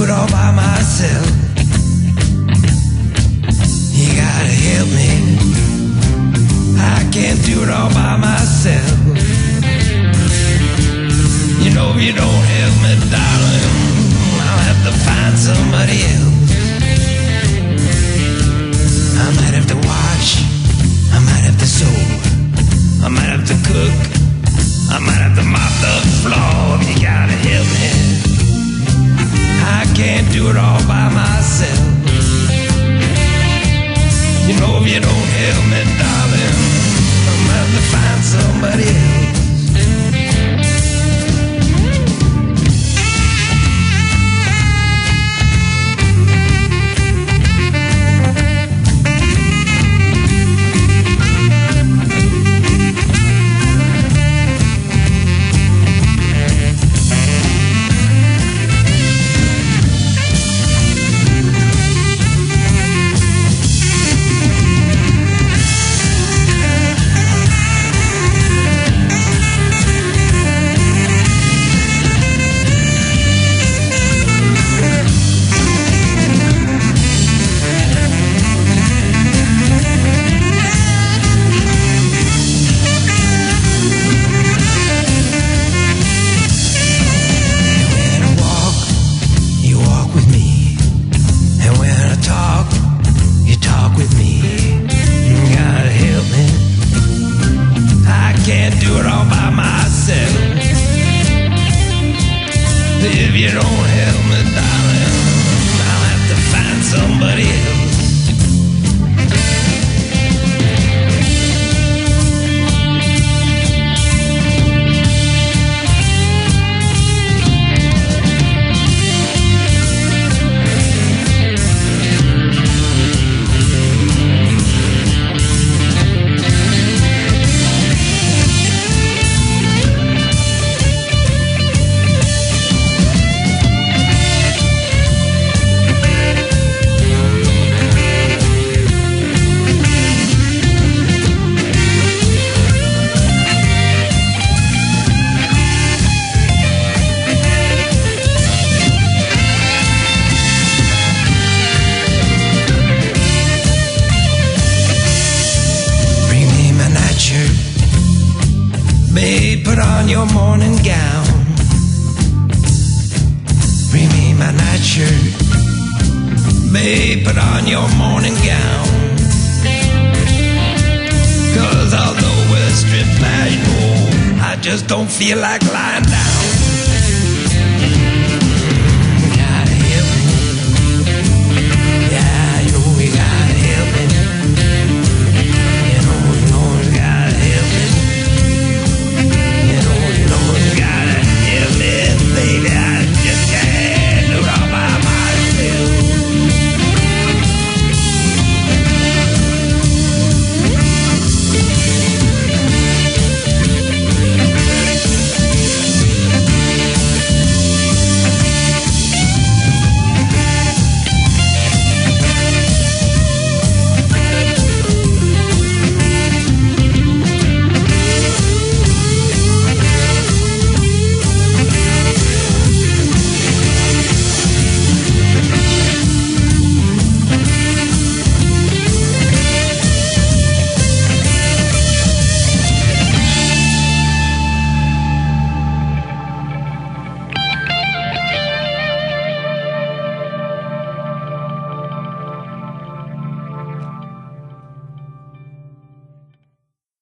it all by myself. You gotta help me. I can't do it all by myself. You know if you don't help me, darling, I'll have to find somebody else. I might have to wash, I might have to sew, I might have to cook, I might have to mop the floor. You gotta help me. I can't do it all by myself. You know if you don't help me, darling, I'm gonna have to find somebody else. If you don't help me, darling, I'll have to find somebody else. Babe, put on your morning gown. Bring me my nightshirt. Babe, put on your morning gown. 'Cause although we're stripped bare, I just don't feel like lying down.